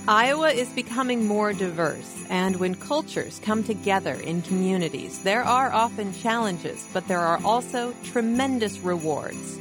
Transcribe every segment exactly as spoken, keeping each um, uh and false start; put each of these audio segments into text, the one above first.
Iowa is becoming more diverse, and when cultures come together in communities, there are often challenges, but there are also tremendous rewards.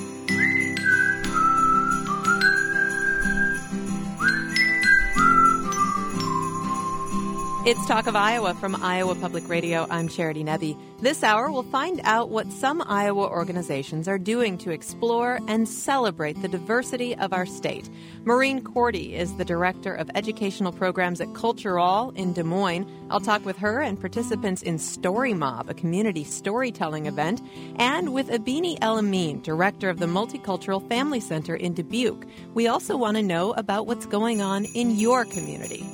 It's Talk of Iowa from Iowa Public Radio. I'm Charity Nebbe. This hour, we'll find out what some Iowa organizations are doing to explore and celebrate the diversity of our state. Maureen Cordy is the Director of Educational Programs at Culture All in Des Moines. I'll talk with her and participants in Story Mob, a community storytelling event, and with Abini El-Amin, Director of the Multicultural Family Center in Dubuque. We also want to know about what's going on in your community.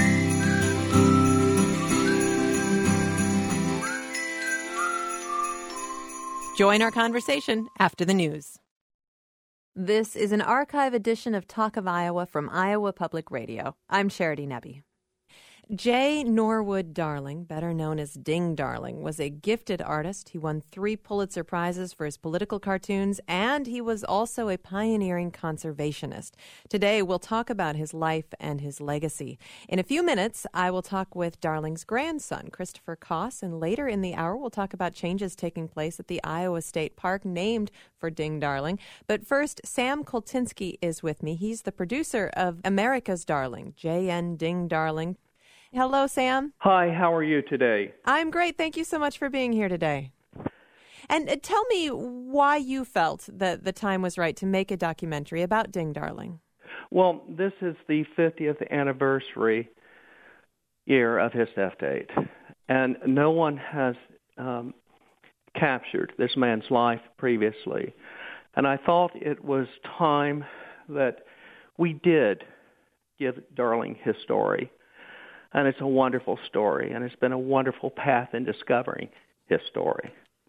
Join our conversation after the news. This is an archive edition of Talk of Iowa from Iowa Public Radio. I'm Charity Nebbe. Jay Norwood Darling, better known as Ding Darling, was a gifted artist. He won three Pulitzer Prizes for his political cartoons, and he was also a pioneering conservationist. Today, we'll talk about his life and his legacy. In a few minutes, I will talk with Darling's grandson, Christopher Koss, and later in the hour, we'll talk about changes taking place at the Iowa State Park named for Ding Darling. But first, Sam Koltinsky is with me. He's the producer of America's Darling, J N Ding Darling. Hello, Sam. Hi, how are you today? I'm great. Thank you so much for being here today. And uh, tell me why you felt that the time was right to make a documentary about Ding Darling. Well, this is the fiftieth anniversary year of his death date, and no one has um, captured this man's life previously. And I thought it was time that we did give Darling his story. And it's a wonderful story, and it's been a wonderful path in discovering his story.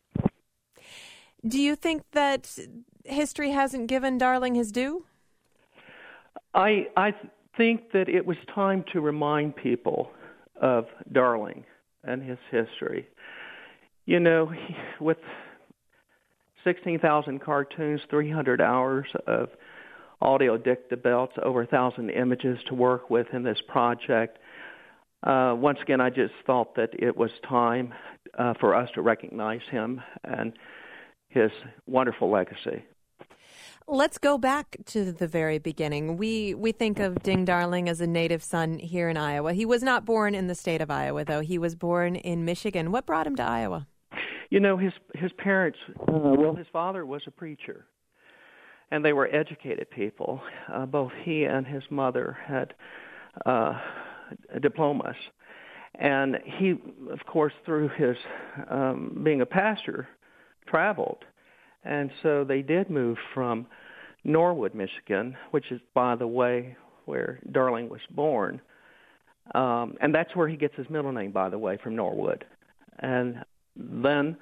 Do you think that history hasn't given Darling his due? I I think that it was time to remind people of Darling and his history. You know, he, with sixteen thousand cartoons, three hundred hours of audio dictabelts, over one thousand images to work with in this project, Uh, once again, I just thought that it was time uh, for us to recognize him and his wonderful legacy. Let's go back to the very beginning. We we think of Ding Darling as a native son here in Iowa. He was not born in the state of Iowa, though. He was born in Michigan. What brought him to Iowa? You know, his his parents, uh, well, his father was a preacher, and they were educated people. Uh, both he and his mother had Uh, diplomas. And he, of course, through his um, being a pastor, traveled. And so they did move from Norwood, Michigan, which is, by the way, where Darling was born. Um, and that's where he gets his middle name, by the way, from Norwood. And then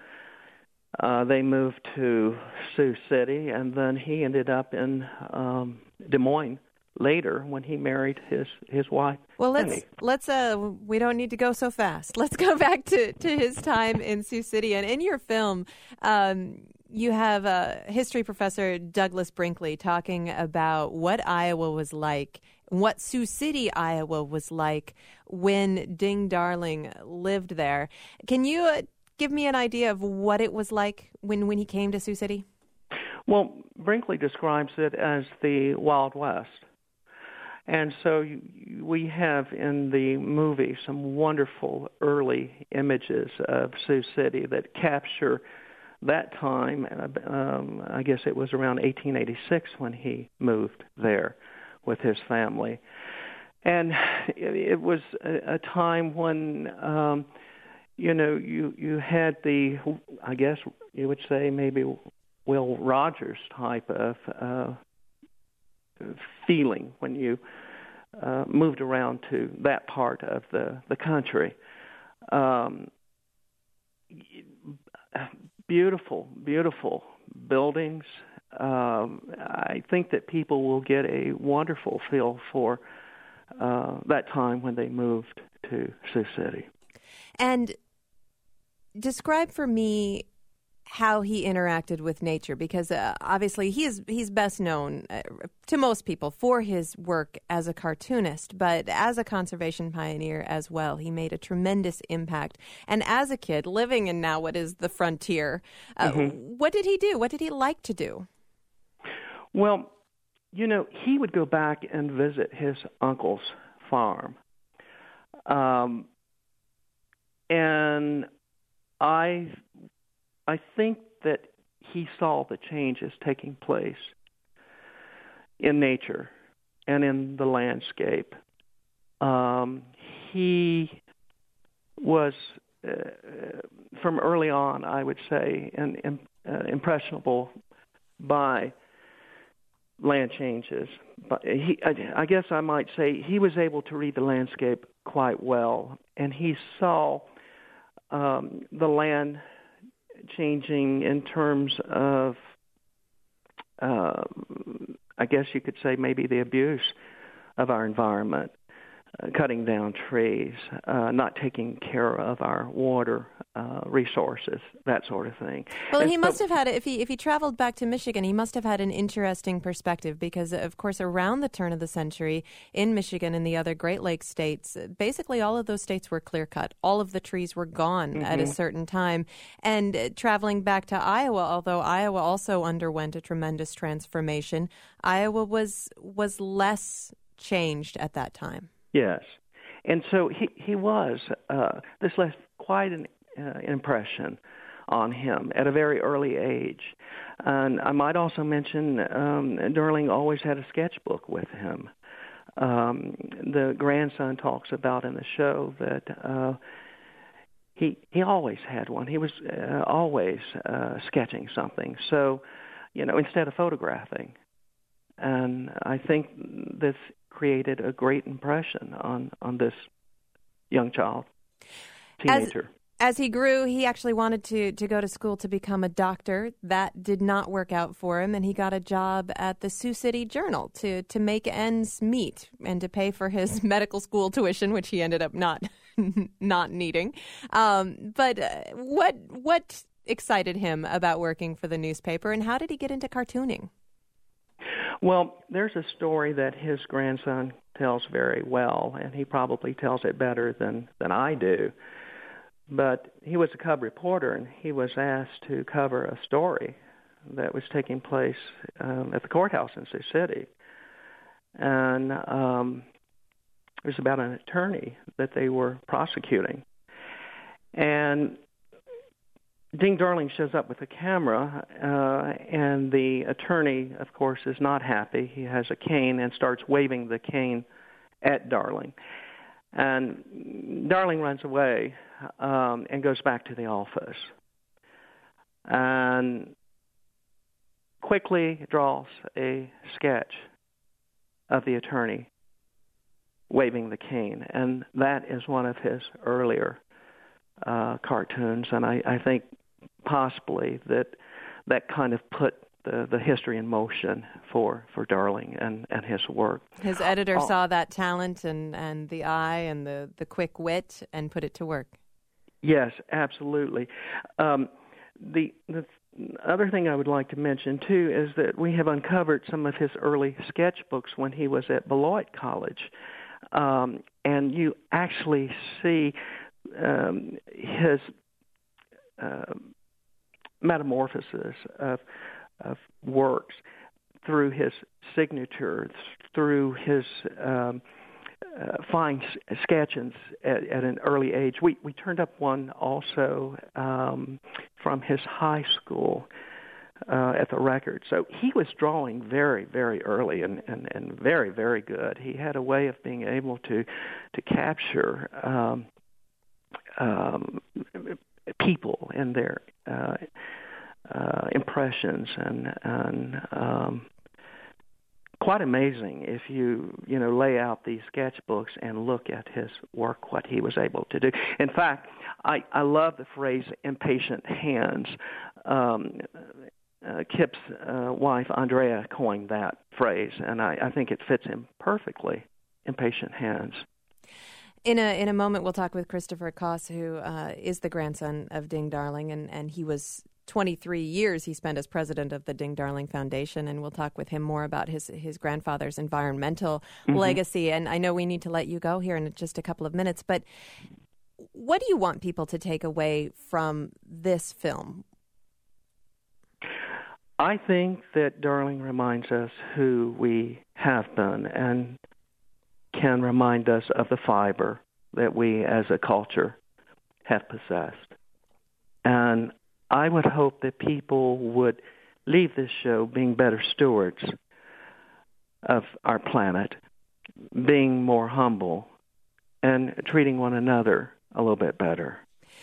uh, they moved to Sioux City, and then he ended up in um, Des Moines later when he married his, his wife. Well, let's Penny. let's uh we don't need to go so fast. Let's go back to, to his time in Sioux City. And in your film, um, you have uh, history professor Douglas Brinkley talking about what Iowa was like, what Sioux City, Iowa was like when Ding Darling lived there. Can you uh, give me an idea of what it was like when, when he came to Sioux City? Well, Brinkley describes it as the Wild West. And so you, we have in the movie some wonderful early images of Sioux City that capture that time. Um, I guess it was around eighteen eighty-six when he moved there with his family. And it, it was a, a time when, um, you know, you, you had the, I guess you would say maybe Will Rogers type of uh feeling when you uh, moved around to that part of the, the country. Um, beautiful, beautiful buildings. Um, I think that people will get a wonderful feel for uh, that time when they moved to Sioux City. And describe for me how he interacted with nature, because uh, obviously he is he's best known uh, to most people for his work as a cartoonist, but as a conservation pioneer as well. He made a tremendous impact. And as a kid living in now what is the frontier, uh, mm-hmm. what did he do? What did he like to do? Well, you know, he would go back and visit his uncle's farm. Um, and I... I think that he saw the changes taking place in nature and in the landscape. Um, he was, uh, from early on, I would say, an, um, uh, impressionable by land changes. But he, I, I guess I might say he was able to read the landscape quite well, and he saw um, the land changing in terms of, uh, I guess you could say maybe the abuse of our environment, uh, cutting down trees, uh, not taking care of our water uh, resources, that sort of thing. Well, and he so, must have had, if he if he traveled back to Michigan, he must have had an interesting perspective because, of course, around the turn of the century in Michigan and the other Great Lakes states, basically all of those states were clear-cut. All of the trees were gone mm-hmm. at a certain time. And uh, traveling back to Iowa, although Iowa also underwent a tremendous transformation, Iowa was was less changed at that time. Yes. And so he, he was, uh, this left quite an uh, impression on him at a very early age. And I might also mention um, Darling always had a sketchbook with him. Um, the grandson talks about in the show that uh, he he always had one. He was uh, always uh, sketching something. So, you know, instead of photographing. And I think this created a great impression on, on this young child, teenager. As, as he grew, he actually wanted to, to go to school to become a doctor. That did not work out for him, and he got a job at the Sioux City Journal to, to make ends meet and to pay for his medical school tuition, which he ended up not not needing. Um, but uh, what what excited him about working for the newspaper, and how did he get into cartooning? Well, there's a story that his grandson tells very well, and he probably tells it better than, than I do. But he was a cub reporter, and he was asked to cover a story that was taking place um, at the courthouse in Sioux City. And um, it was about an attorney that they were prosecuting. And Ding Darling shows up with a camera, uh, and the attorney, of course, is not happy. He has a cane and starts waving the cane at Darling. And Darling runs away um, and goes back to the office and quickly draws a sketch of the attorney waving the cane. And that is one of his earlier uh, cartoons, and I, I think possibly that that kind of put the, the history in motion for, for Darling and, and his work. His editor oh. saw that talent and, and the eye and the, the quick wit and put it to work. Yes, absolutely. Um, the, the other thing I would like to mention, too, is that we have uncovered some of his early sketchbooks when he was at Beloit College. Um, and you actually see um, his uh, metamorphosis of, of works through his signature, through his um, uh, fine sketches at, at an early age. We we turned up one also um, from his high school uh, at the record. So he was drawing very, very early and, and, and very, very good. He had a way of being able to to capture um, um, people and their uh, uh, impressions, and, and um, quite amazing if you you know lay out these sketchbooks and look at his work, what he was able to do. In fact, I, I love the phrase "impatient hands." Um, uh, Kip's uh, wife Andrea coined that phrase, and I, I think it fits him perfectly. Impatient hands. In a in a moment, we'll talk with Christopher Koss, who uh, is the grandson of Ding Darling, and, and he was twenty-three years he spent as president of the Ding Darling Foundation, and we'll talk with him more about his, his grandfather's environmental mm-hmm. legacy. And I know we need to let you go here in just a couple of minutes, but what do you want people to take away from this film? I think that Darling reminds us who we have been and can remind us of the fiber that we as a culture have possessed. And I would hope that people would leave this show being better stewards of our planet, being more humble, and treating one another a little bit better.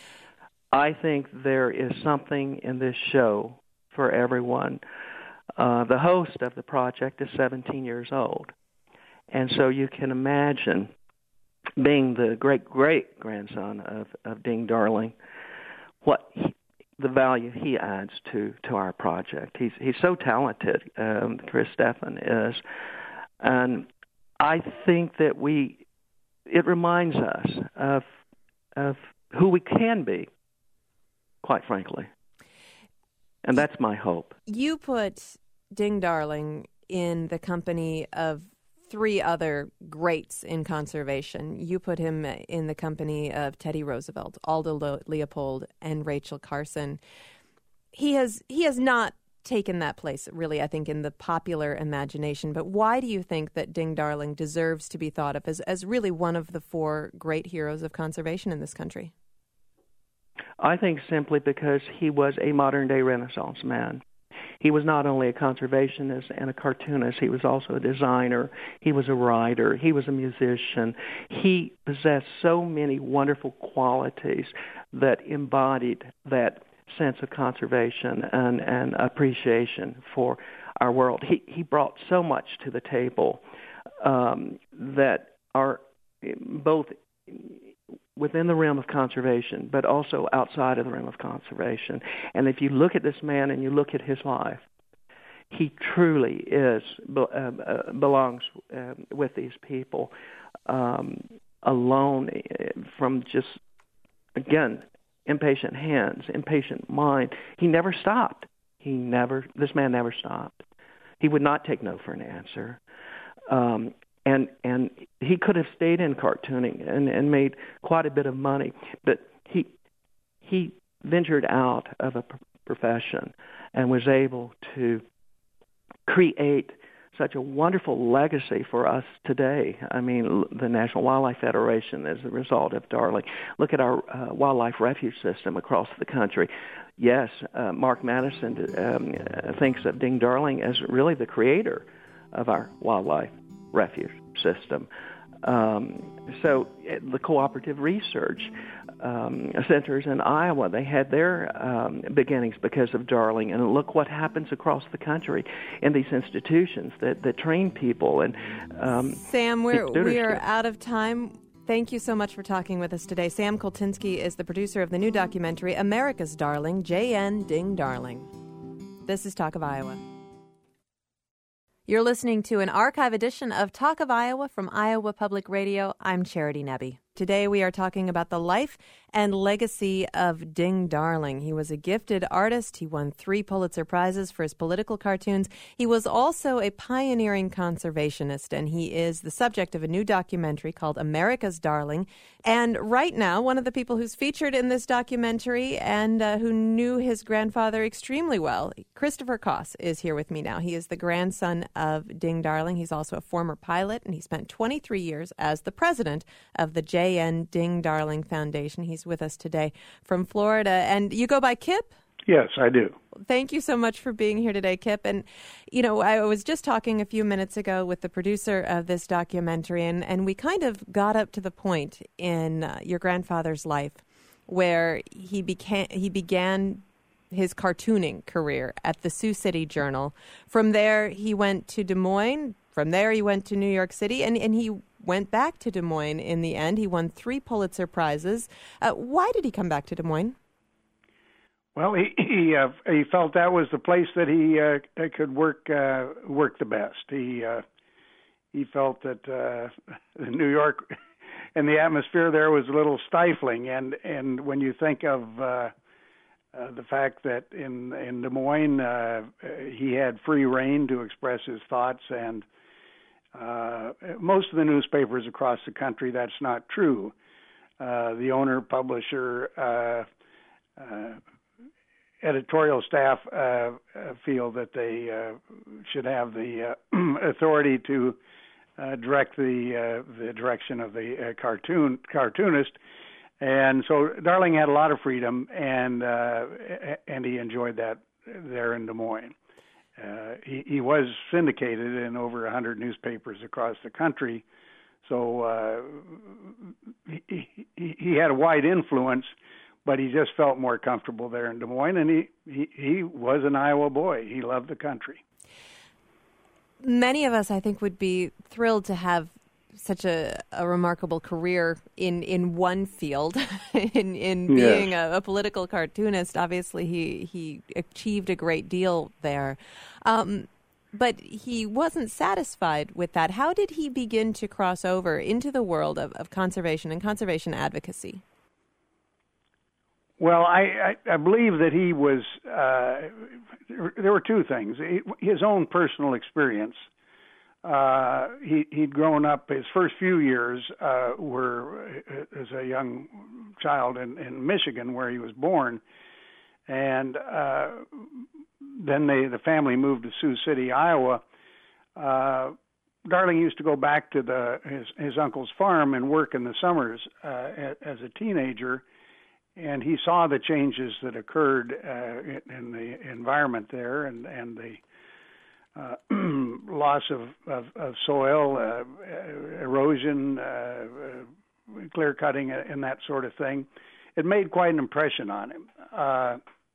I think there is something in this show for everyone. Uh, the host of the project is seventeen years old. And so you can imagine being the great-great-grandson of, of Ding Darling, what he, the value he adds to, to our project. He's he's so talented, um, Chris Stefan is. And I think that we, it reminds us of of who we can be, quite frankly. And that's my hope. You put Ding Darling in the company of three other greats in conservation. You put him in the company of Teddy Roosevelt, Aldo Leopold, and Rachel Carson. He has he has not taken that place, really, I think, in the popular imagination. But why do you think that Ding Darling deserves to be thought of as, as really one of the four great heroes of conservation in this country? I think simply because he was a modern-day Renaissance man. He was not only a conservationist and a cartoonist, he was also a designer, he was a writer, he was a musician. He possessed so many wonderful qualities that embodied that sense of conservation and, and appreciation for our world. He, he brought so much to the table um, that are both within the realm of conservation, but also outside of the realm of conservation. And if you look at this man and you look at his life, he truly is uh, uh, belongs uh, with these people, um, alone from just, again, impatient hands, impatient mind. He never stopped. He never. This man never stopped. He would not take no for an answer. Um, And and he could have stayed in cartooning and, and made quite a bit of money, but he he ventured out of a profession and was able to create such a wonderful legacy for us today. I mean, the National Wildlife Federation is the result of Darling. Look at our uh, wildlife refuge system across the country. Yes, uh, Mark Madison um, thinks of Ding Darling as really the creator of our wildlife refuge system. Um, so uh, the cooperative research um, centers in Iowa, they had their um, beginnings because of Darling. And look what happens across the country in these institutions that, that train people. And um, Sam, we're, we are out of time. Thank you so much for talking with us today. Sam Koltinsky is the producer of the new documentary, America's Darling, J N Ding Darling. This is Talk of Iowa. You're listening to an archive edition of Talk of Iowa from Iowa Public Radio. I'm Charity Nebbe. Today we are talking about the life and legacy of Ding Darling. He was a gifted artist. He won three Pulitzer Prizes for his political cartoons. He was also a pioneering conservationist, and he is the subject of a new documentary called America's Darling. And right now, one of the people who's featured in this documentary and uh, who knew his grandfather extremely well, Christopher Koss, is here with me now. He is the grandson of Ding Darling. He's also a former pilot, and he spent twenty-three years as the president of the J N Ding Darling Foundation. He's with us today from Florida. And you go by Kip? Yes, I do. Thank you so much for being here today, Kip. And, you know, I was just talking a few minutes ago with the producer of this documentary, and, and we kind of got up to the point in uh, your grandfather's life where he began, he began his cartooning career at the Sioux City Journal. From there, he went to Des Moines. From there, he went to New York City, and, and he went back to Des Moines in the end. He won three Pulitzer Prizes. Uh, why did he come back to Des Moines? Well, he he, uh, he felt that was the place that he uh, could work uh, work the best. He uh, he felt that uh, New York and the atmosphere there was a little stifling, and and when you think of uh, Uh, the fact that in in Des Moines uh, he had free rein to express his thoughts, and uh, most of the newspapers across the country, that's not true. Uh, the owner, publisher, uh, uh, editorial staff uh, feel that they uh, should have the uh, authority to uh, direct the uh, the direction of the uh, cartoon cartoonist. And so Darling had a lot of freedom, and uh, and he enjoyed that there in Des Moines. Uh, he, he was syndicated in over one hundred newspapers across the country, so uh, he, he, he had a wide influence, but he just felt more comfortable there in Des Moines, and he, he, he was an Iowa boy. He loved the country. Many of us, I think, would be thrilled to have such a, a remarkable career in, in one field, in in being yes. a, a political cartoonist. Obviously, he, he achieved a great deal there. Um, but he wasn't satisfied with that. How did he begin to cross over into the world of, of conservation and conservation advocacy? Well, I, I, I believe that he was, uh, there were two things. His own personal experience. Uh, he, he'd grown up, his first few years uh, were as a young child in, in Michigan, where he was born. And uh, then they, the family moved to Sioux City, Iowa. Uh, Darling used to go back to the his, his uncle's farm and work in the summers uh, as a teenager. And he saw the changes that occurred uh, in the environment there, and, and the uh, loss of, of, of soil, uh, erosion, uh, uh, clear cutting, and that sort of thing. It made quite an impression on him. Uh,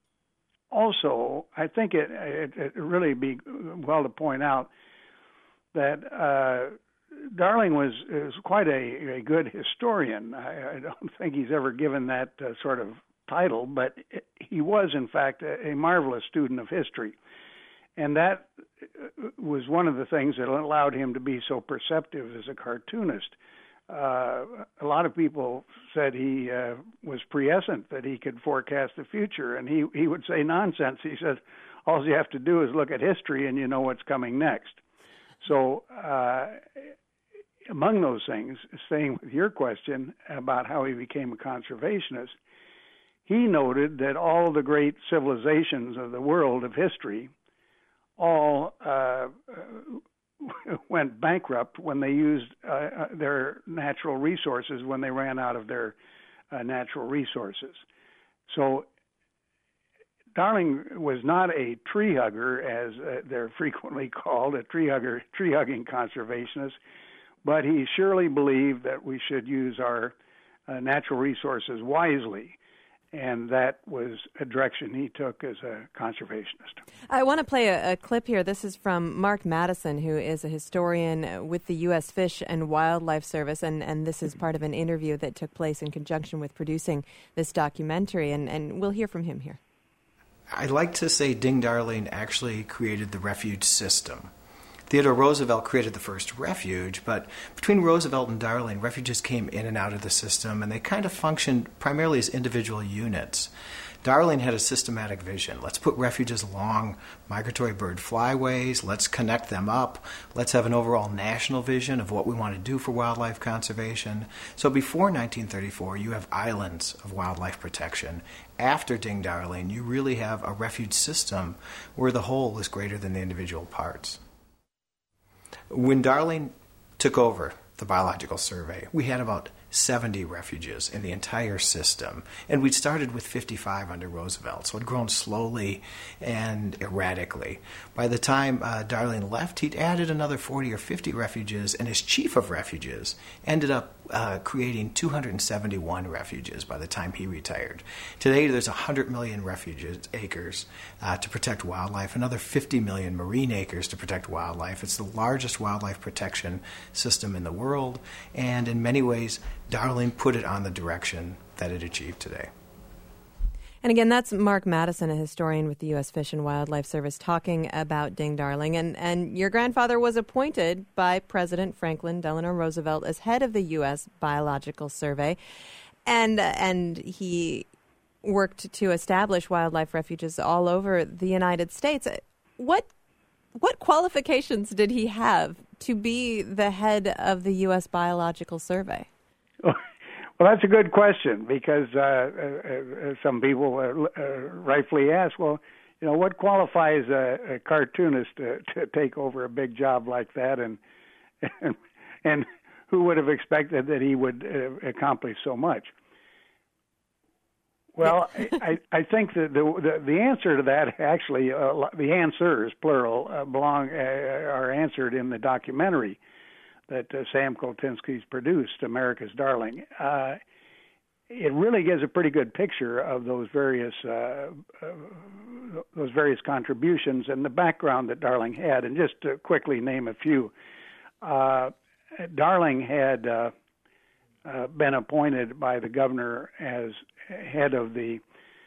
also, I think it, it, it really be well to point out that uh, Darling was, was quite a, a good historian. I, I don't think he's ever given that uh, sort of title, but it, he was, in fact, a, a marvelous student of history. And that was one of the things that allowed him to be so perceptive as a cartoonist. Uh, a lot of people said he uh, was prescient, that he could forecast the future, and he, he would say nonsense. He said, all you have to do is look at history and you know what's coming next. So uh, among those things, staying with your question about how he became a conservationist, he noted that all the great civilizations of the world of history all uh, went bankrupt when they used uh, their natural resources, when they ran out of their uh, natural resources. So Darling was not a tree hugger, as uh, they're frequently called, a tree hugger, tree hugging conservationist, but he surely believed that we should use our uh, natural resources wisely. And that was a direction he took as a conservationist. I want to play a, a clip here. This is from Mark Madison, who is a historian with the U S Fish and Wildlife Service, and, and this is part of an interview that took place in conjunction with producing this documentary, and, and we'll hear from him here. I'd like to say Ding Darling actually created the refuge system. Theodore Roosevelt created the first refuge, but between Roosevelt and Darling, refuges came in and out of the system, and they kind of functioned primarily as individual units. Darling had a systematic vision. Let's put refuges along migratory bird flyways. Let's connect them up. Let's have an overall national vision of what we want to do for wildlife conservation. So before nineteen thirty-four, you have islands of wildlife protection. After Ding Darling, you really have a refuge system where the whole is greater than the individual parts. When Darling took over the Biological Survey, we had about seventy refuges in the entire system, and we'd started with fifty-five under Roosevelt, so it had grown slowly and erratically. By the time uh, Darling left, he'd added another forty or fifty refuges, and as chief of refuges, ended up uh, creating two hundred seventy-one refuges by the time he retired. Today, there's one hundred million refuges, acres uh, to protect wildlife, another fifty million marine acres to protect wildlife. It's the largest wildlife protection system in the world, and in many ways, Darling put it on the direction that it achieved today. And again, that's Mark Madison, a historian with the U S Fish and Wildlife Service, talking about Ding Darling. And, and your grandfather was appointed by President Franklin Delano Roosevelt as head of the U S Biological Survey. And, uh, and he worked to establish wildlife refuges all over the United States. What what qualifications did he have to be the head of the U S Biological Survey? Well, that's a good question, because uh, uh, some people uh, uh, rightfully ask, well, you know, what qualifies a, a cartoonist to, to take over a big job like that, and and, and who would have expected that he would uh, accomplish so much? Well, I, I think that the, the the answer to that, actually, uh, the answers, plural, uh, belong uh, are answered in the documentary that uh, Sam Koltinsky's produced, America's Darling. Uh, it really gives a pretty good picture of those various uh, uh, those various contributions and the background that Darling had. And just to quickly name a few, uh, Darling had uh, uh, been appointed by the governor as head of the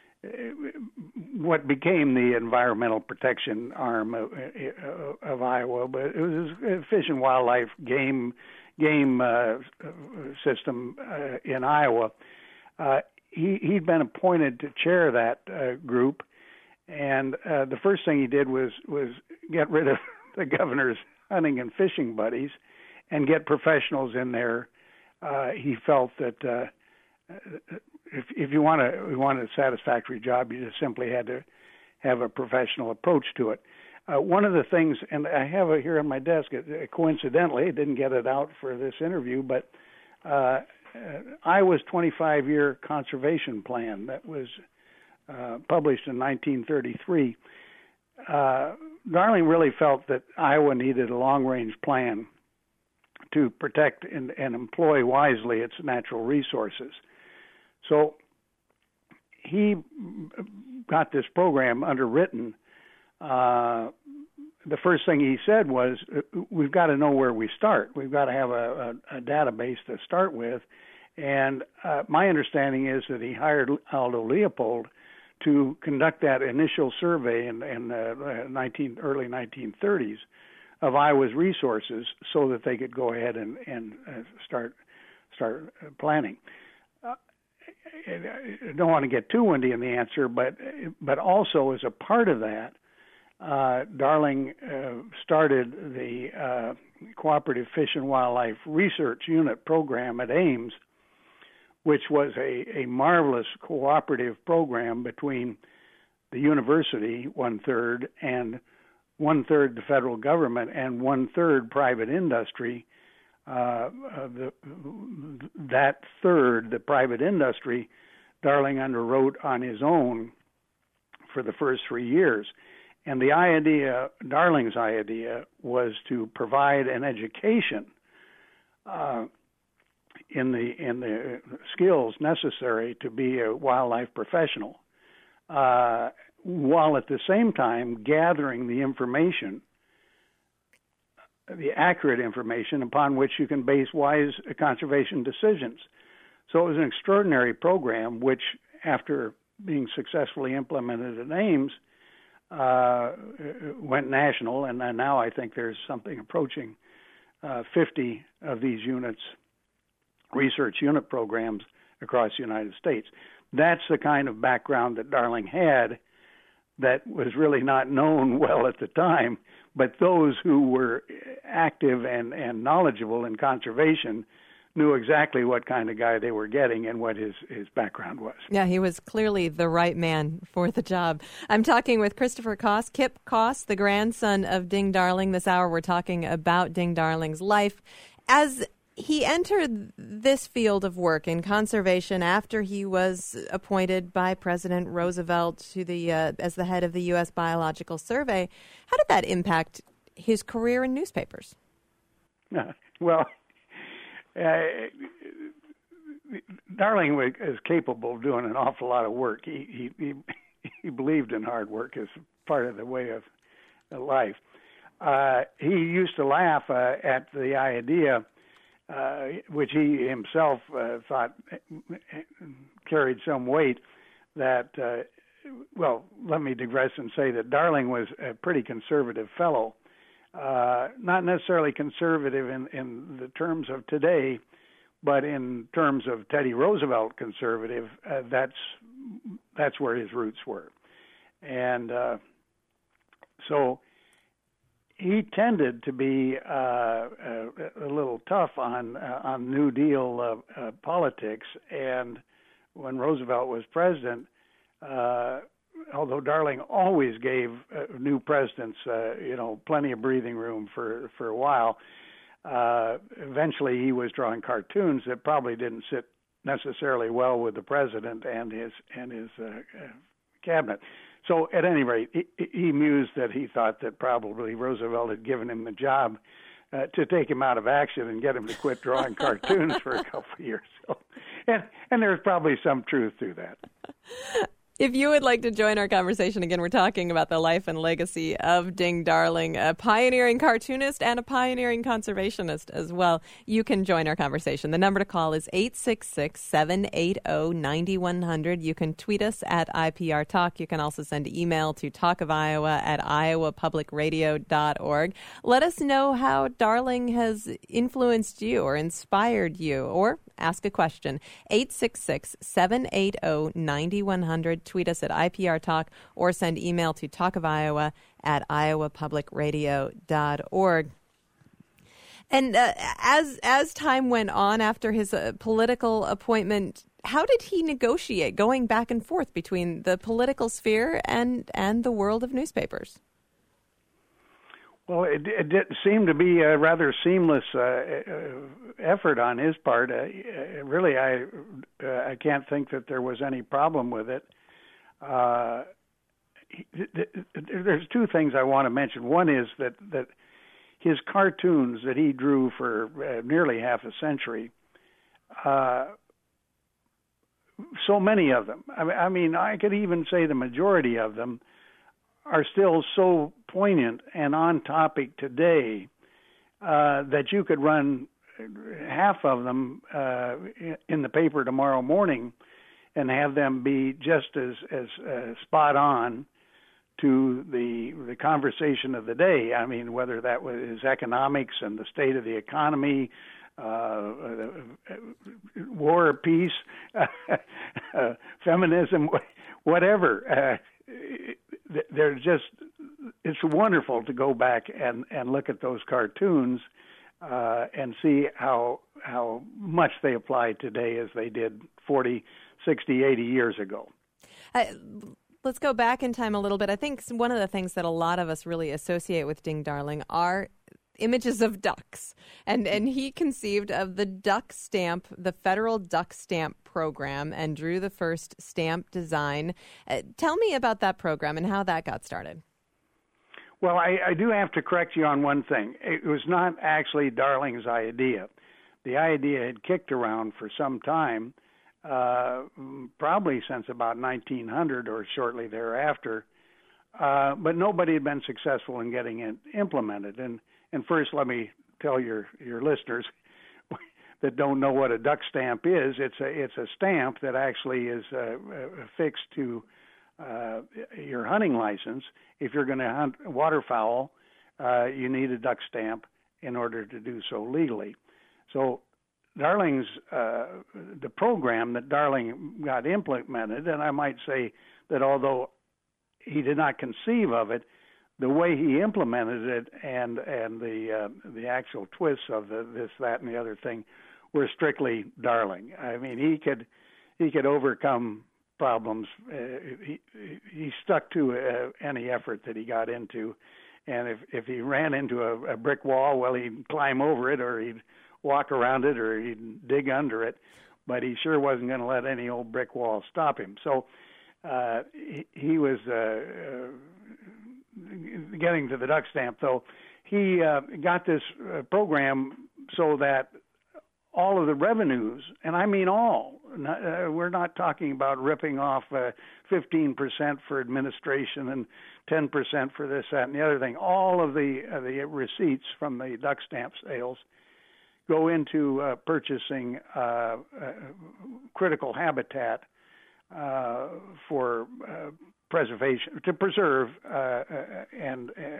what became the environmental protection arm of, of Iowa, but it was a fish and wildlife game game uh, system uh, in Iowa. Uh, he he'd been appointed to chair that uh, group, and uh, the first thing he did was was get rid of the governor's hunting and fishing buddies, and get professionals in there. Uh, he felt that. Uh, If, if you want a you want a satisfactory job, you just simply had to have a professional approach to it. Uh, one of the things, and I have it here on my desk, it, coincidentally, I didn't get it out for this interview, but uh, uh, Iowa's twenty-five year conservation plan that was uh, published in nineteen thirty-three. Uh, Darling really felt that Iowa needed a long-range plan to protect and, and employ wisely its natural resources. So he got this program underwritten. Uh, the first thing he said was, we've got to know where we start. We've got to have a, a, a database to start with. And uh, my understanding is that he hired Aldo Leopold to conduct that initial survey in, in the nineteen, early nineteen thirties of Iowa's resources so that they could go ahead and, and uh, start, start planning. I don't want to get too windy in the answer, but but also as a part of that, uh, Darling uh, started the uh, Cooperative Fish and Wildlife Research Unit program at Ames, which was a, a marvelous cooperative program between the university, one-third, and one-third the federal government, and one-third private industry. Uh, uh, the, that third, the private industry, Darling underwrote on his own for the first three years. And the idea, Darling's idea, was to provide an education uh, in the in the skills necessary to be a wildlife professional, uh, while at the same time gathering the information, the accurate information upon which you can base wise conservation decisions. So it was an extraordinary program, which, after being successfully implemented at Ames, uh, went national, and now I think there's something approaching uh, fifty of these units, research unit programs across the United States. That's the kind of background that Darling had that was really not known well at the time, but those who were active and, and knowledgeable in conservation knew exactly what kind of guy they were getting and what his, his background was. Yeah, he was clearly the right man for the job. I'm talking with Christopher Koss, Kip Koss, the grandson of Ding Darling. This hour we're talking about Ding Darling's life. As he entered this field of work in conservation after he was appointed by President Roosevelt to the uh, as the head of the U S Biological Survey. How did that impact his career in newspapers? Uh, well, uh, Darling was capable of doing an awful lot of work. He he he, he believed in hard work as part of the way of life. Uh, he used to laugh uh, at the idea, Uh, which he himself uh, thought carried some weight, that, uh, well, let me digress and say that Darling was a pretty conservative fellow. Uh, not necessarily conservative in, in the terms of today, but in terms of Teddy Roosevelt conservative, uh, that's that's where his roots were. And uh, so he tended to be uh, a, a little tough on uh, on New Deal uh, uh, politics. And when Roosevelt was president, uh, although Darling always gave uh, new presidents, uh, you know, plenty of breathing room for for a while, uh, eventually he was drawing cartoons that probably didn't sit necessarily well with the president and his and his uh, uh, cabinet. So at any rate, he, he mused that he thought that probably Roosevelt had given him the job uh, to take him out of action and get him to quit drawing cartoons for a couple of years. So, and, and there's probably some truth to that. If you would like to join our conversation, again, we're talking about the life and legacy of Ding Darling, a pioneering cartoonist and a pioneering conservationist as well. You can join our conversation. The number to call is eight six six, seven eight zero, nine one zero zero. You can tweet us at I P R Talk. You can also send an email to talkofiowa at iowa public radio dot org. Let us know how Darling has influenced you or inspired you, or ask a question. eight six six, seven eight zero, nine one zero zero. Tweet us at I P R Talk or send email to talkofiowa at iowa public radio dot org. And uh, as as time went on after his uh, political appointment, how did he negotiate going back and forth between the political sphere and, and the world of newspapers? Well, it, it did seem to be a rather seamless uh, effort on his part. Uh, really, I uh, I can't think that there was any problem with it. Uh, there's two things I want to mention. One is that, that his cartoons that he drew for uh, nearly half a century, uh, so many of them, I mean, I could even say the majority of them, are still so poignant and on topic today uh, that you could run half of them uh, in the paper tomorrow morning and have them be just as as uh, spot on to the the conversation of the day. I mean, whether that was economics and the state of the economy, uh, war or peace, uh, feminism, whatever. Uh, they're just, it's wonderful to go back and, and look at those cartoons uh, and see how how much they apply today as they did forty, sixty, eighty years ago. Uh, let's go back in time a little bit. I think one of the things that a lot of us really associate with Ding Darling are images of ducks. And and he conceived of the duck stamp, the federal duck stamp program, and drew the first stamp design. Uh, tell me about that program and how that got started. Well, I, I do have to correct you on one thing. It was not actually Darling's idea. The idea had kicked around for some time, uh, probably since about nineteen hundred or shortly thereafter, uh, but nobody had been successful in getting it implemented. And And first, let me tell your, your listeners that don't know what a duck stamp is. It's a it's a stamp that actually is uh, affixed to uh, your hunting license. If you're going to hunt waterfowl, uh, you need a duck stamp in order to do so legally. So Darling's uh, the program that Darling got implemented, and I might say that although he did not conceive of it, the way he implemented it and and the uh, the actual twists of the, this, that, and the other thing were strictly Darling. I mean, he could he could overcome problems. Uh, he he stuck to uh, any effort that he got into, and if if he ran into a, a brick wall, well, he'd climb over it, or he'd walk around it, or he'd dig under it. But he sure wasn't going to let any old brick wall stop him. So uh, he, he was. Uh, uh, Getting to the duck stamp, though, he uh, got this uh, program so that all of the revenues, and I mean all, not, uh, we're not talking about ripping off uh, fifteen percent for administration and ten percent for this, that, and the other thing. All of the uh, the receipts from the duck stamp sales go into uh, purchasing uh, uh, critical habitat uh, for uh, preservation, to preserve uh, uh, and uh,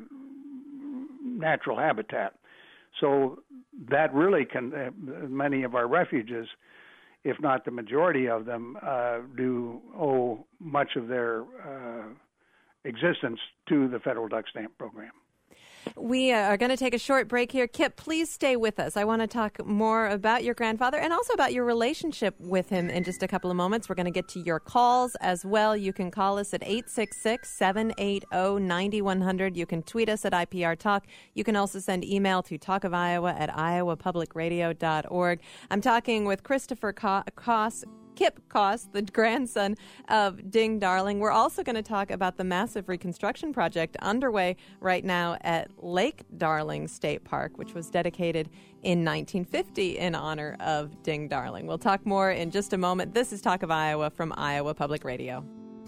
natural habitat. So that really can, uh, many of our refuges if not the majority of them, uh, do owe much of their uh, existence to the federal duck stamp program. We are going to take a short break here. Kip, please stay with us. I want to talk more about your grandfather and also about your relationship with him in just a couple of moments. We're going to get to your calls as well. You can call us at eight six six, seven eight zero, nine one zero zero. You can tweet us at I P R Talk. You can also send email to talkofiowa at iowa public radio dot org. I'm talking with Christopher Koss, Kip Koss, the grandson of Ding Darling. We're also going to talk about the massive reconstruction project underway right now at Lake Darling State Park, which was dedicated in nineteen fifty in honor of Ding Darling. We'll talk more in just a moment. This is Talk of Iowa from Iowa Public Radio.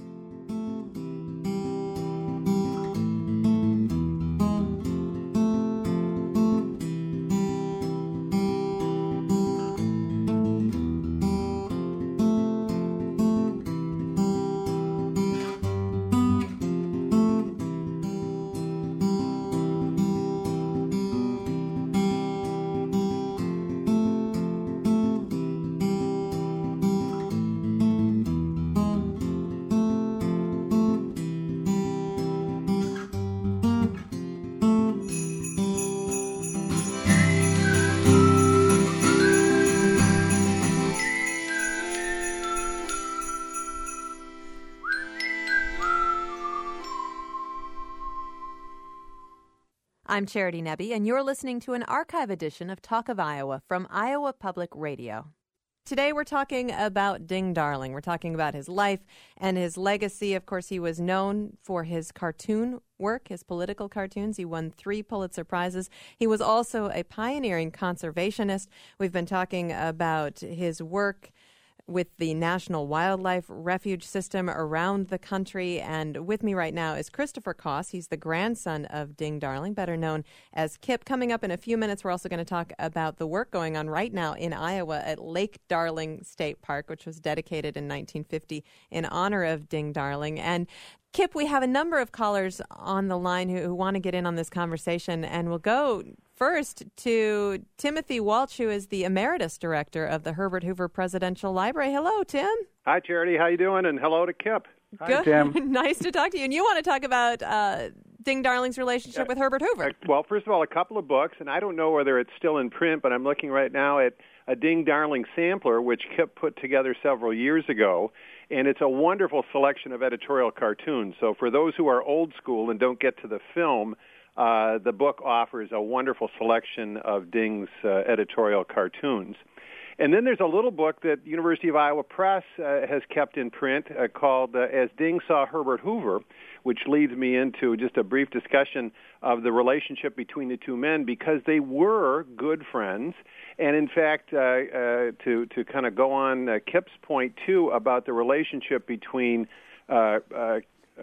I'm Charity Nebbe, and you're listening to an archive edition of Talk of Iowa from Iowa Public Radio. Today we're talking about Ding Darling. We're talking about his life and his legacy. Of course, he was known for his cartoon work, his political cartoons. He won three Pulitzer Prizes. He was also a pioneering conservationist. We've been talking about his work with the National Wildlife Refuge System around the country. And with me right now is Christopher Koss. He's the grandson of Ding Darling, better known as Kip. Coming up in a few minutes, we're also going to talk about the work going on right now in Iowa at Lake Darling State Park, which was dedicated in nineteen fifty in honor of Ding Darling. And Kip, we have a number of callers on the line who, who want to get in on this conversation, and we'll go first to Timothy Walsh, who is the Emeritus Director of the Herbert Hoover Presidential Library. Hello, Tim. Hi, Charity. How you doing? And hello to Kip. Hi, Tim. Nice to talk to you. And you want to talk about uh, Ding Darling's relationship uh, with Herbert Hoover. Uh, well, first of all, a couple of books, and I don't know whether it's still in print, but I'm looking right now at a Ding Darling sampler, which Kip put together several years ago. And it's a wonderful selection of editorial cartoons. So for those who are old school and don't get to the film, uh, the book offers a wonderful selection of Ding's uh, editorial cartoons. And then there's a little book that University of Iowa Press uh, has kept in print uh, called uh, As Ding Saw Herbert Hoover, which leads me into just a brief discussion of the relationship between the two men, because they were good friends. And in fact, uh, uh, to, to kind of go on uh, Kip's point, too, about the relationship between uh, uh, uh,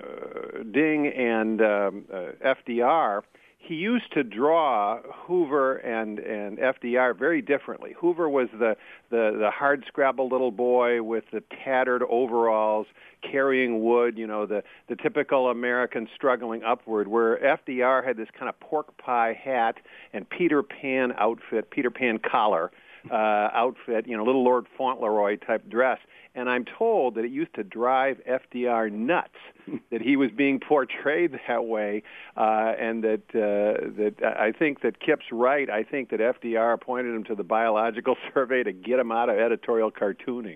Ding and um, uh, F D R, he used to draw Hoover and, and F D R very differently. Hoover was the, the, the hard-scrabble little boy with the tattered overalls, carrying wood, you know, the, the typical American struggling upward, where F D R had this kind of pork pie hat and Peter Pan outfit, Peter Pan collar uh, outfit, you know, little Lord Fauntleroy type dress. And I'm told that it used to drive F D R nuts that he was being portrayed that way, uh, and that uh, that I think that Kip's right. I think that F D R appointed him to the Biological Survey to get him out of editorial cartooning.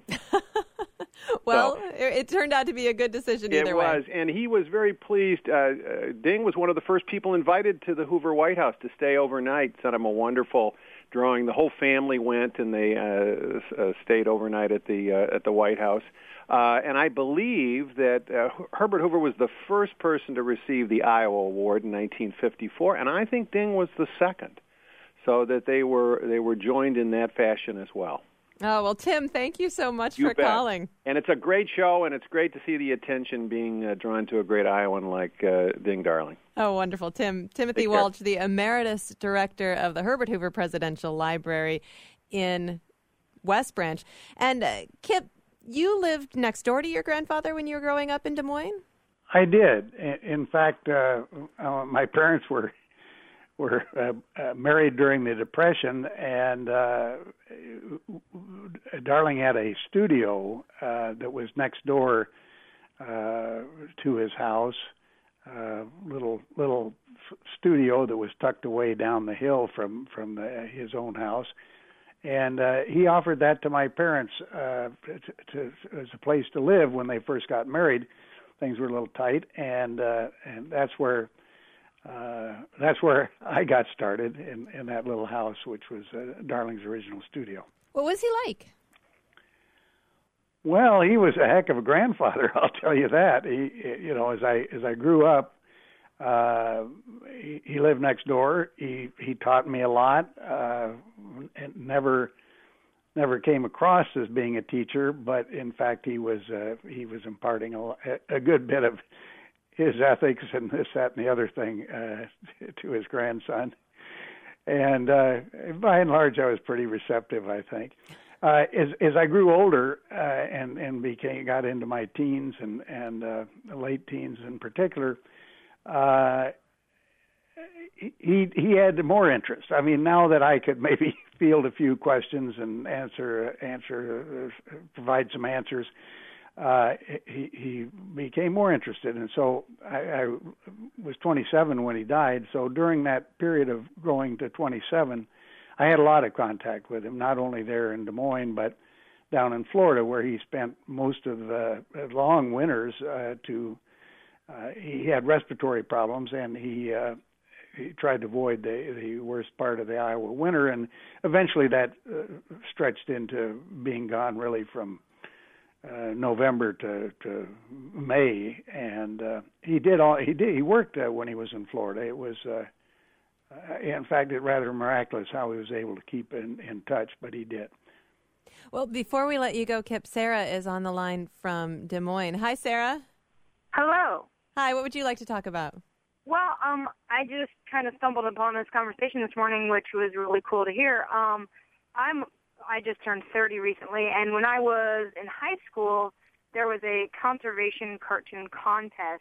Well, so, it, it turned out to be a good decision either it way. It was, and he was very pleased. Uh, uh, Ding was one of the first people invited to the Hoover White House to stay overnight, sent him a wonderful drawing. The whole family went, and they uh, uh, stayed overnight at the uh, at the White House. Uh, and I believe that uh, Herbert Hoover was the first person to receive the Iowa Award in nineteen fifty-four, and I think Ding was the second. So that they were they were joined in that fashion as well. Oh, well, Tim, thank you so much you for bet. calling. And it's a great show, and it's great to see the attention being uh, drawn to a great Iowan like uh, Ding Darling. Oh, wonderful. Tim Timothy Take Walsh, care. the Emeritus Director of the Herbert Hoover Presidential Library in West Branch. And uh, Kip, you lived next door to your grandfather when you were growing up in Des Moines? I did. In fact, uh, uh, my parents were were uh, uh, married during the Depression, and uh, Darling had a studio uh, that was next door uh, to his house, uh, little little studio that was tucked away down the hill from from the, his own house, and uh, he offered that to my parents uh, to, to, as a place to live when they first got married. Things were a little tight, and uh, and that's where uh, that's where I got started in, in that little house, which was uh, Darling's original studio. What was he like? Well, he was a heck of a grandfather, I'll tell you that. He, you know, as I as I grew up, uh, he, he lived next door. He he taught me a lot, uh, and never never came across as being a teacher, but in fact, he was uh, he was imparting a, a good bit of his ethics and this, that, and the other thing uh, to his grandson. And uh, by and large, I was pretty receptive, I think. Uh, as as I grew older uh, and and became got into my teens and and uh, late teens in particular, uh, he he had more interest. I mean, now that I could maybe field a few questions and answer answer uh, provide some answers, uh, he he became more interested. And so I, I was twenty-seven when he died. So during that period of growing to twenty-seven, I had a lot of contact with him, not only there in Des Moines, but down in Florida, where he spent most of the long winters. Uh, to uh, he had respiratory problems, and he uh, he tried to avoid the the worst part of the Iowa winter, and eventually that uh, stretched into being gone really from uh, November to, to May. And uh, he did all he did. He worked uh, when he was in Florida. It was. Uh, Uh, in fact, it's rather miraculous how he was able to keep in, in touch, but he did. Well, before we let you go, Kip, Sarah is on the line from Des Moines. Hi, Sarah. Hello. Hi, what would you like to talk about? Well, um, I just kind of stumbled upon this conversation this morning, which was really cool to hear. Um, I'm I just turned thirty recently, and when I was in high school, there was a conservation cartoon contest.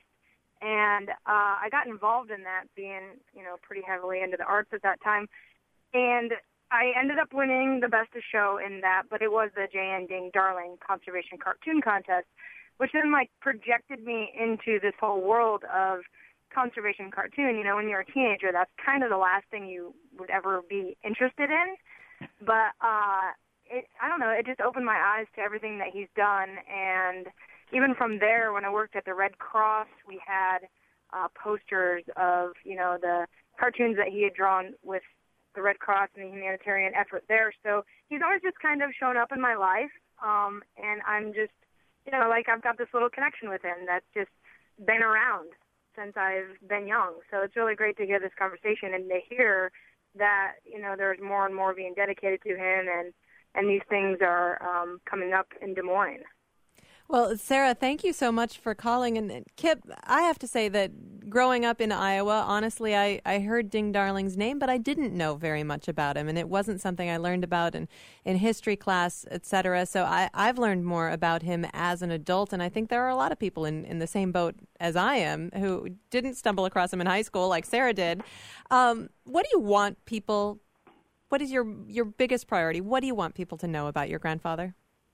And uh, I got involved in that, being, you know, pretty heavily into the arts at that time. And I ended up winning the Best of Show in that, but it was the Jay and Ding Darling Conservation Cartoon Contest, which then, like, projected me into this whole world of conservation cartoon. You know, when you're a teenager, that's kind of the last thing you would ever be interested in. But, uh, it, I don't know, it just opened my eyes to everything that he's done. And even from there, when I worked at the Red Cross, we had uh, posters of, you know, the cartoons that he had drawn with the Red Cross and the humanitarian effort there. So he's always just kind of shown up in my life, um, and I'm just, you know, like I've got this little connection with him that's just been around since I've been young. So it's really great to hear this conversation and to hear that, you know, there's more and more being dedicated to him, and, and these things are um, coming up in Des Moines. Well, Sarah, thank you so much for calling. And Kip, I have to say that growing up in Iowa, honestly, I, I heard Ding Darling's name, but I didn't know very much about him. And it wasn't something I learned about in, in history class, et cetera. So I, I've learned more about him as an adult. And I think there are a lot of people in, in the same boat as I am who didn't stumble across him in high school like Sarah did. Um, what do you want people, what is your, your biggest priority? What do you want people to know about your grandfather?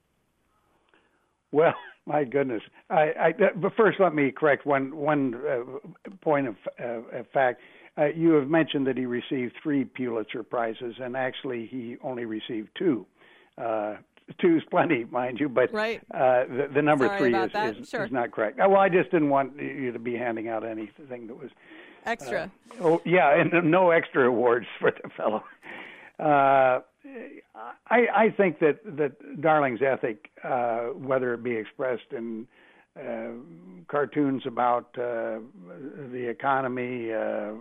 Well, my goodness. I, I, but first, let me correct one one uh, point of, uh, of fact. Uh, you have mentioned that he received three Pulitzer Prizes, and actually he only received two. Uh, two is plenty, mind you, but right. uh, the, the number Sorry three about is, is, sure. is not correct. Well, I just didn't want you to be handing out anything that was extra. Uh, oh, yeah, and no extra awards for the fellow. Uh, I, I think that, that Darling's ethic, uh, whether it be expressed in uh, cartoons about uh, the economy, uh,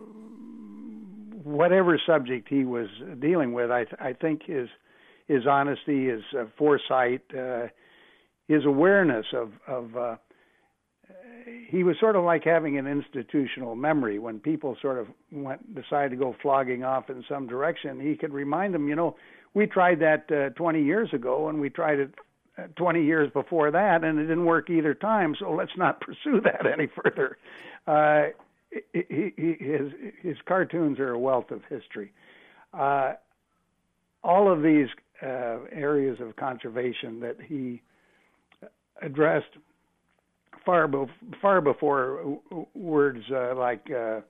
whatever subject he was dealing with, I, I think his his honesty, his uh, foresight, uh, his awareness of, of uh, he was sort of like having an institutional memory. When people sort of went decided to go flogging off in some direction, he could remind them, you know, we tried that uh, twenty years ago, and we tried it uh, twenty years before that, and it didn't work either time, so let's not pursue that any further. Uh, he, he, his, his cartoons are a wealth of history. Uh, all of these uh, areas of conservation that he addressed far, be- far before words uh, like uh,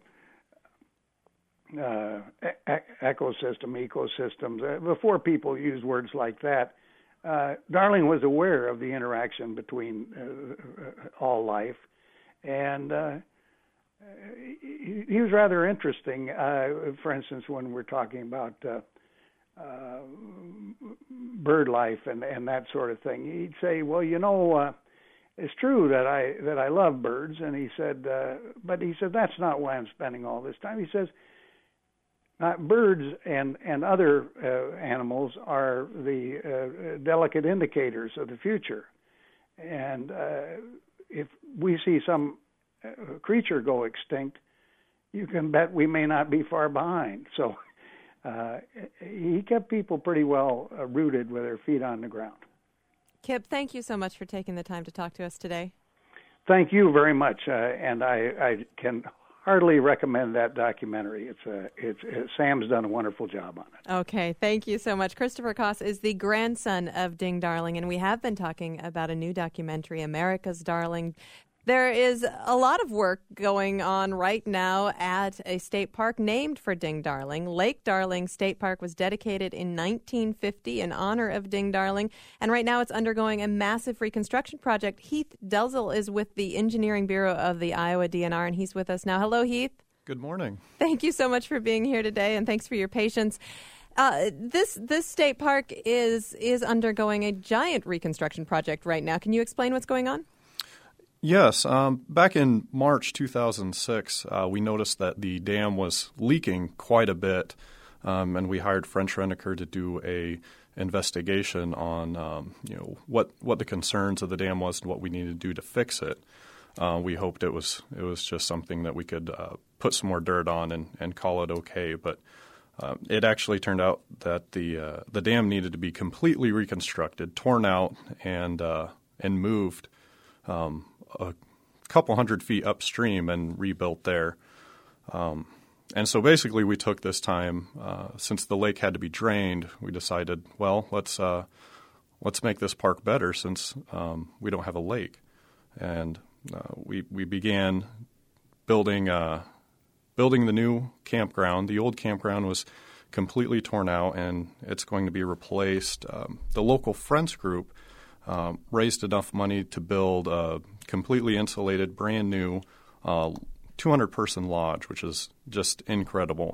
uh, e- ecosystem, ecosystems, uh, before people used words like that. Uh, Darling was aware of the interaction between uh, all life, and uh, he, he was rather interesting. Uh, for instance, when we're talking about uh, uh, bird life and, and that sort of thing, he'd say, "Well, you know, uh, it's true that I that I love birds," and he said, uh, "But he said that's not why I'm spending all this time." He says, Uh, birds and, and other uh, animals are the uh, delicate indicators of the future. And uh, if we see some uh, creature go extinct, you can bet we may not be far behind. So uh, he kept people pretty well uh, rooted with their feet on the ground. Kip, thank you so much for taking the time to talk to us today. Thank you very much. Uh, and I, I can heartily recommend that documentary. It's a, it's, it, Sam's done a wonderful job on it. Okay, thank you so much. Christopher Koss is the grandson of Ding Darling, and we have been talking about a new documentary, America's Darling. There is a lot of work going on right now at a state park named for Ding Darling. Lake Darling State Park was dedicated in nineteen fifty in honor of Ding Darling, and right now it's undergoing a massive reconstruction project. Heath Delzel is with the Engineering Bureau of the Iowa D N R, and he's with us now. Hello, Heath. Good morning. Thank you so much for being here today, and thanks for your patience. Uh, this this state park is is undergoing a giant reconstruction project right now. Can you explain what's going on? Yes. Um, back in March two thousand six, uh, we noticed that the dam was leaking quite a bit, um, and we hired French Rentaker to do a investigation on um, you know what, what the concerns of the dam was and what we needed to do to fix it. Uh, we hoped it was it was just something that we could uh, put some more dirt on and, and call it okay, but uh, it actually turned out that the uh, the dam needed to be completely reconstructed, torn out, and uh, and moved Um, a couple hundred feet upstream and rebuilt there. Um, and so basically we took this time, uh, since the lake had to be drained, we decided, well, let's uh, let's make this park better since um, we don't have a lake. And uh, we we began building uh, building the new campground. The old campground was completely torn out, and it's going to be replaced. Um, the local Friends group Um, raised enough money to build a completely insulated, brand new uh, two hundred person lodge, which is just incredible.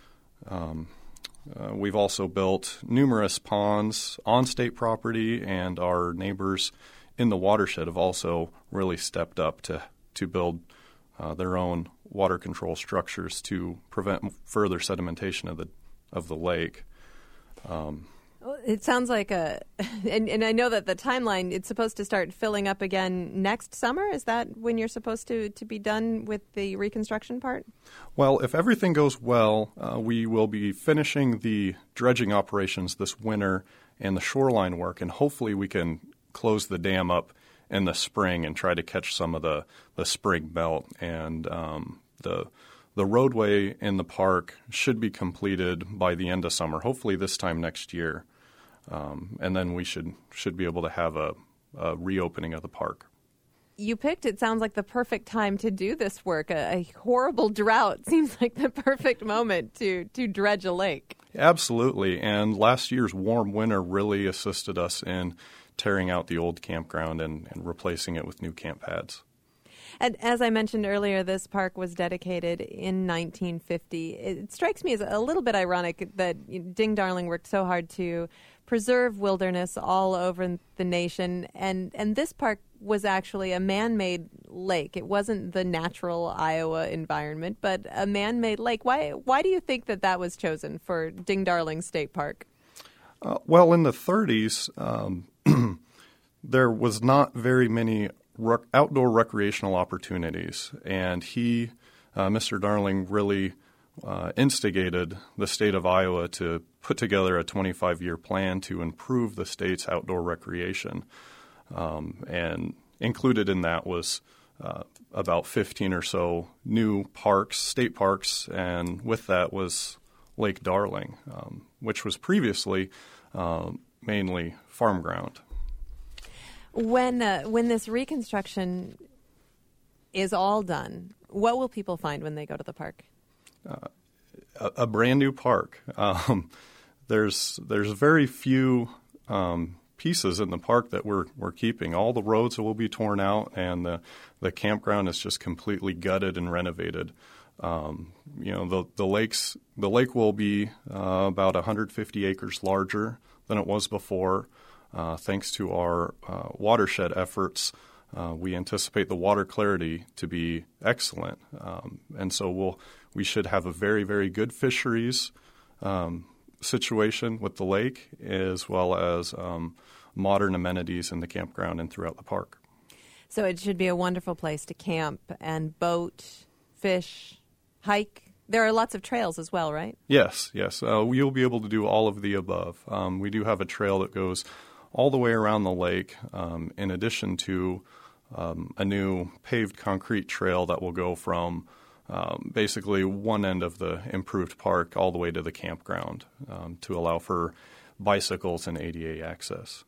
Um, uh, we've also built numerous ponds on state property, and our neighbors in the watershed have also really stepped up to, to build uh, their own water control structures to prevent further sedimentation of the, of the lake. Um, It sounds like a, and, and I know that the timeline, it's supposed to start filling up again next summer. Is that when you're supposed to, to be done with the reconstruction part? Well, if everything goes well, uh, we will be finishing the dredging operations this winter and the shoreline work, and hopefully we can close the dam up in the spring and try to catch some of the, the spring melt. And um, the The roadway in the park should be completed by the end of summer, hopefully this time next year. Um, and then we should should be able to have a, a reopening of the park. You picked, it sounds like the perfect time to do this work. A, a horrible drought seems like the perfect moment to, to dredge a lake. Absolutely. And last year's warm winter really assisted us in tearing out the old campground and, and replacing it with new camp pads. And as I mentioned earlier, this park was dedicated in nineteen fifty. It strikes me as a little bit ironic that Ding Darling worked so hard to preserve wilderness all over the nation, and, and this park was actually a man-made lake. It wasn't the natural Iowa environment, but a man-made lake. Why, why do you think that that was chosen for Ding Darling State Park? Uh, well, in the thirties, um, there was not very many Rec- outdoor recreational opportunities, and he, uh, Mister Darling, really uh, instigated the state of Iowa to put together a twenty-five year plan to improve the state's outdoor recreation, um, and included in that was uh, about fifteen or so new parks, state parks, and with that was Lake Darling, um, which was previously uh, mainly farm ground. When uh, when this reconstruction is all done, what will people find when they go to the park? Uh, a, a brand new park. Um, there's there's very few um, pieces in the park that we're we're keeping. All the roads will be torn out, and the the campground is just completely gutted and renovated. Um, you know, the the lakes the lake will be uh, about one hundred fifty acres larger than it was before. Uh, thanks to our uh, watershed efforts, uh, we anticipate the water clarity to be excellent, um, and so we'll we should have a very very good fisheries um, situation with the lake, as well as um, modern amenities in the campground and throughout the park. So it should be a wonderful place to camp and boat, fish, hike. There are lots of trails as well, right? Yes, yes. Uh, you'll be able to do all of the above. Um, we do have a trail that goes all the way around the lake, um, in addition to um, a new paved concrete trail that will go from um, basically one end of the improved park all the way to the campground um, to allow for bicycles and A D A access.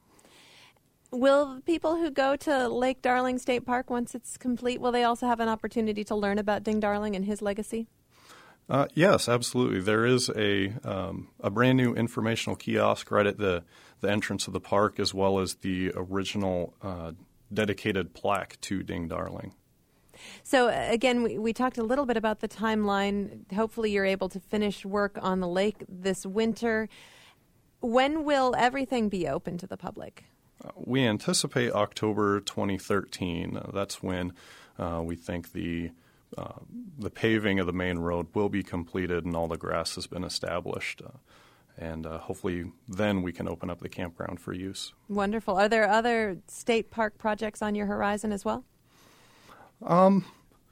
Will people who go to Lake Darling State Park, once it's complete, will they also have an opportunity to learn about Ding Darling and his legacy? Uh, yes, absolutely. There is a um, a brand new informational kiosk right at the, the entrance of the park, as well as the original uh, dedicated plaque to Ding Darling. So, again, we, we talked a little bit about the timeline. Hopefully you're able to finish work on the lake this winter. When will everything be open to the public? Uh, we anticipate October twenty thirteen. Uh, that's when uh, we think the Uh, the paving of the main road will be completed and all the grass has been established. Uh, and uh, hopefully then we can open up the campground for use. Wonderful. Are there other state park projects on your horizon as well? Um,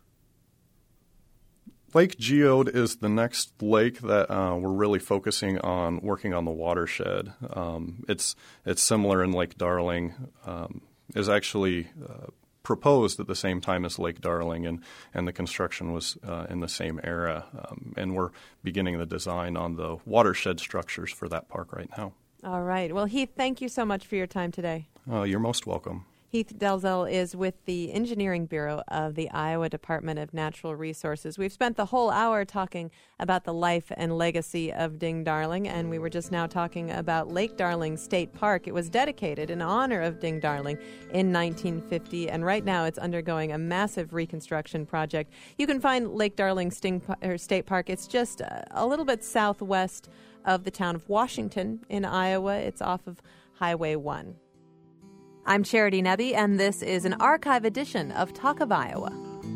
Lake Geode is the next lake that uh, we're really focusing on working on the watershed. Um, it's it's similar in Lake Darling. Um, is actually uh, proposed at the same time as Lake Darling, and, and the construction was uh, in the same era. Um, and we're beginning the design on the watershed structures for that park right now. All right. Well, Heath, thank you so much for your time today. Uh, you're most welcome. Heath Delzell is with the Engineering Bureau of the Iowa Department of Natural Resources. We've spent the whole hour talking about the life and legacy of Ding Darling, and we were just now talking about Lake Darling State Park. It was dedicated in honor of Ding Darling in nineteen fifty, and right now it's undergoing a massive reconstruction project. You can find Lake Darling Sting, or State Park. It's just a, a little bit southwest of the town of Washington in Iowa. It's off of Highway one. I'm Charity Nebbe, and this is an archive edition of Talk of Iowa.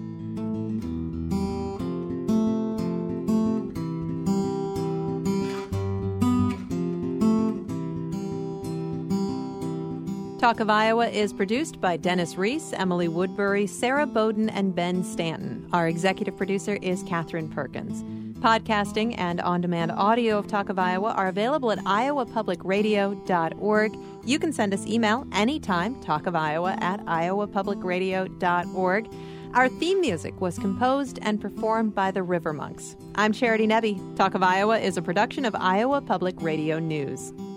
Talk of Iowa is produced by Dennis Reese, Emily Woodbury, Sarah Bowden, and Ben Stanton. Our executive producer is Catherine Perkins. Podcasting and on-demand audio of Talk of Iowa are available at iowa public radio dot org. You can send us email anytime, talkofiowa at iowa public radio dot org. Our theme music was composed and performed by the River Monks. I'm Charity Nebbe. Talk of Iowa is a production of Iowa Public Radio News.